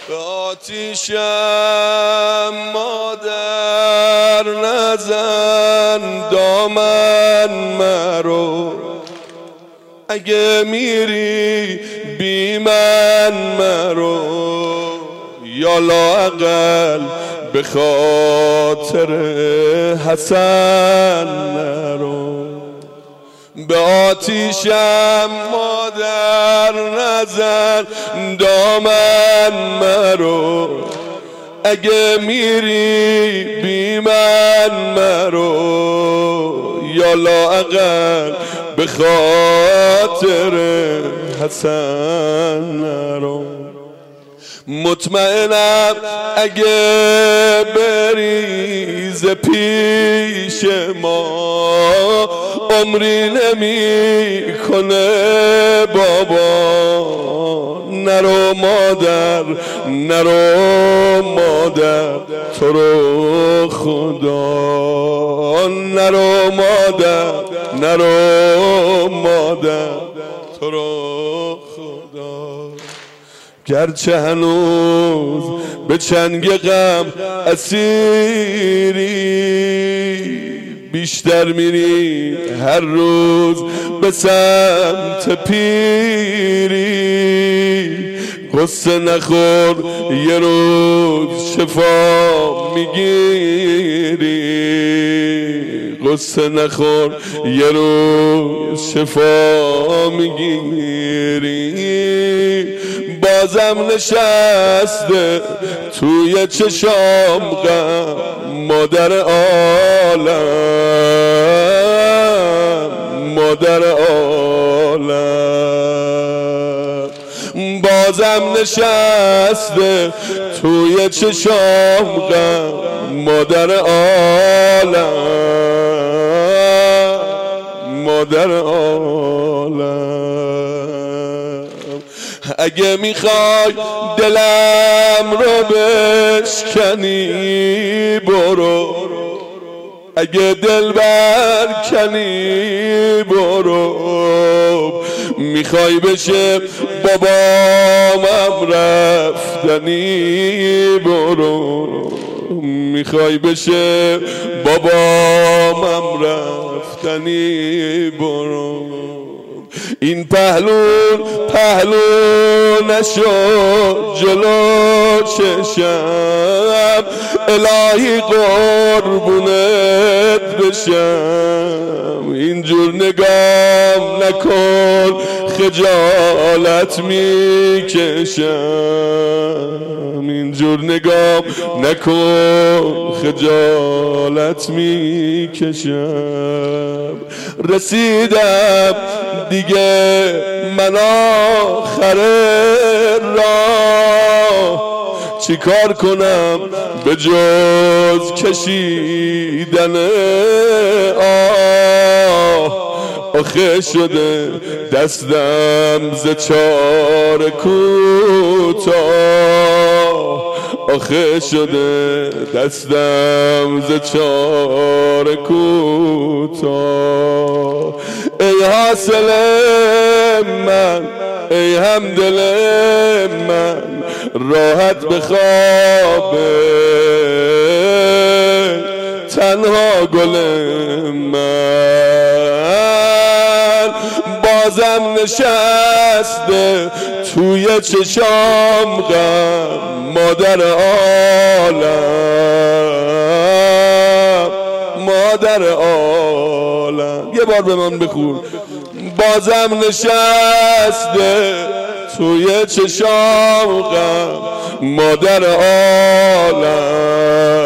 به آتیشم مادر نزن دامن مرو، اگه میری بی من مرو، یا لااقل به خاطر حسن نرو. به آتیشم مادر نزن دامن مرو، اگه میری بی من مرو، یا لااقل به خاطر حسن نرو. مطمئنم اگه بریز پیش ما عمری نمی کنه بابا. نرو مادر نرو مادر تو رو خدا، نرو مادر نرو مادر تو رو خدا. گرچه هنوز به چنگ غم اسیری، بیشتر میری هر روز به سمت پیری. قصه نخور یه روز شفا میگیری، قصه نخور یه روز شفا میگیری. بازم نشسته توی چشام غم مادر عالم، مادر عالم. بازم نشسته توی چشام غم مادر عالم، مادر عالم. اگه میخوای دلم رو بشکنی برو، اگه دل برکنی برو. میخوای بشه بابامم رفتنی برو، میخوای بشه بابامم رفتنی برو. این پهلو نشو جلو چشم، الهی قربونت بشم. اینجور نگام نکن خجالت میکشم، اینجور نگام نکن خجالت میکشم. رسیدم دیگه من آخر راه، چی کار کنم به جز کشیدن آه. آخه شده دستم ز چار کوتاه، آخه شده دستم ز چار کوتاه. ای حاصل من ای همدل من، راحت بخوابه تنها گل من. بازم نشسته توی چشام غم مادر عالم، مادر عالم. یه بار به من بخون. بازم نشسته توی چشام غم مادر عالم،